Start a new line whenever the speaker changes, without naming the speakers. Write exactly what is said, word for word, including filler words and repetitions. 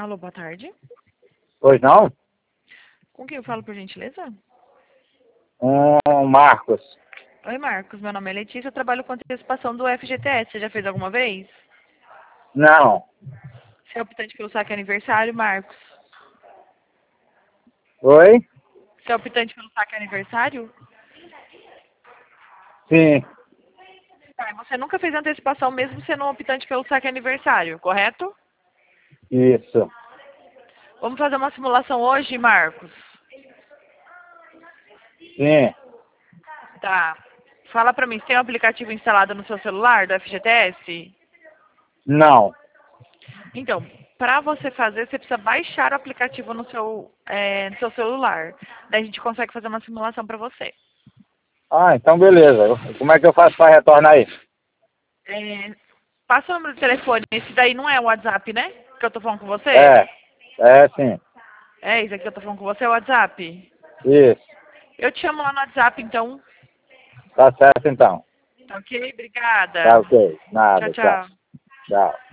Alô, boa tarde.
Pois não?
Com quem eu falo, por gentileza?
Um Marcos.
Oi, Marcos. Meu nome é Letícia. Eu trabalho com antecipação do F G T S. Você já fez alguma vez?
Não.
Você é optante pelo saque aniversário, Marcos?
Oi?
Você é optante pelo saque aniversário?
Sim.
Tá, você nunca fez antecipação mesmo sendo optante pelo saque aniversário, correto?
Isso.
Vamos fazer uma simulação hoje, Marcos?
Sim.
Tá. Fala pra mim, você tem um aplicativo instalado no seu celular do F G T S?
Não.
Então, para você fazer, você precisa baixar o aplicativo no seu, é, no seu celular. Daí a gente consegue fazer uma simulação para você.
Ah, então beleza. Como é que eu faço para retornar aí?
É, passa o número de telefone. Esse daí não é o WhatsApp, né? Que eu tô falando com você?
É. É, sim.
É, esse aqui que eu tô falando com você é o WhatsApp.
Isso.
Eu te chamo lá no WhatsApp, então.
Tá certo então.
Tá ok?
Tá
Obrigada.
ok.
Tchau,
Nada. Tchau.
tchau.
Tchau.